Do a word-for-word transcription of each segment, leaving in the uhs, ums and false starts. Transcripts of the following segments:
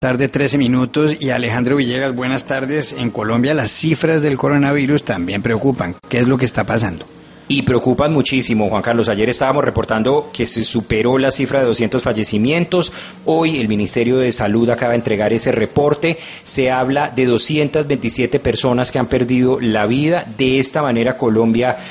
tarde, trece minutos. Y Alejandro Villegas, buenas tardes. En Colombia las cifras del coronavirus también preocupan. ¿Qué es lo que está pasando? Y preocupan muchísimo, Juan Carlos. Ayer estábamos reportando que se superó la cifra de doscientos fallecimientos. Hoy el Ministerio de Salud acaba de entregar ese reporte. Se habla de doscientas veintisiete personas que han perdido la vida. De esta manera Colombia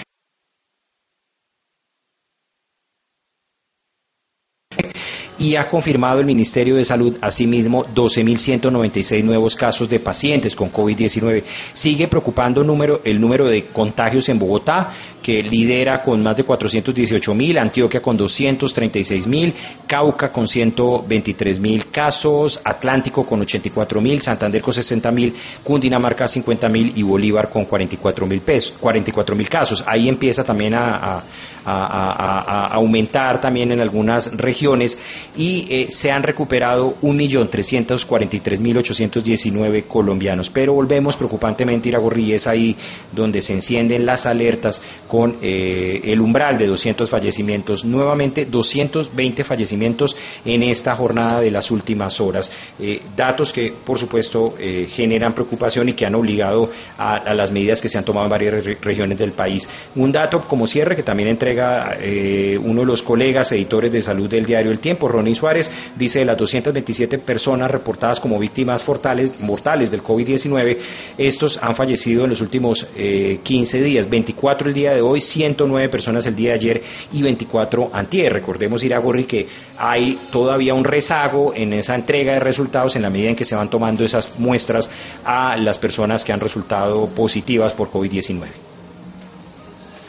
y ha confirmado el Ministerio de Salud asimismo doce mil ciento noventa y seis nuevos casos de pacientes con COVID diecinueve. Sigue preocupando número, el número de contagios en Bogotá, que lidera con más de cuatrocientos dieciocho mil, Antioquia con doscientos treinta y seis mil, Cauca con ciento veintitrés mil casos, Atlántico con ochenta y cuatro mil, Santander con sesenta mil, Cundinamarca cincuenta mil y Bolívar con cuarenta y cuatro mil pesos, cuarenta y cuatro mil casos. Ahí empieza también a, a, a, a, a aumentar también en algunas regiones y eh, se han recuperado un millón trescientos cuarenta y tres mil ochocientos diecinueve colombianos. Pero volvemos preocupantemente, Iragorri, y es ahí donde se encienden las alertas con eh, el umbral de doscientos fallecimientos, nuevamente doscientos veinte fallecimientos en esta jornada de las últimas horas, eh, datos que por supuesto eh, generan preocupación y que han obligado a, a las medidas que se han tomado en varias re regiones del país. Un dato como cierre que también entrega eh, uno de los colegas editores de salud del diario El Tiempo, Ronnie Suárez, dice: de las doscientas veintisiete personas reportadas como víctimas mortales, mortales del COVID diecinueve, estos han fallecido en los últimos eh, quince días, veinticuatro el día de hoy, ciento nueve personas el día de ayer y veinticuatro antier. Recordemos, Iragorri, que hay todavía un rezago en esa entrega de resultados en la medida en que se van tomando esas muestras a las personas que han resultado positivas por COVID diecinueve.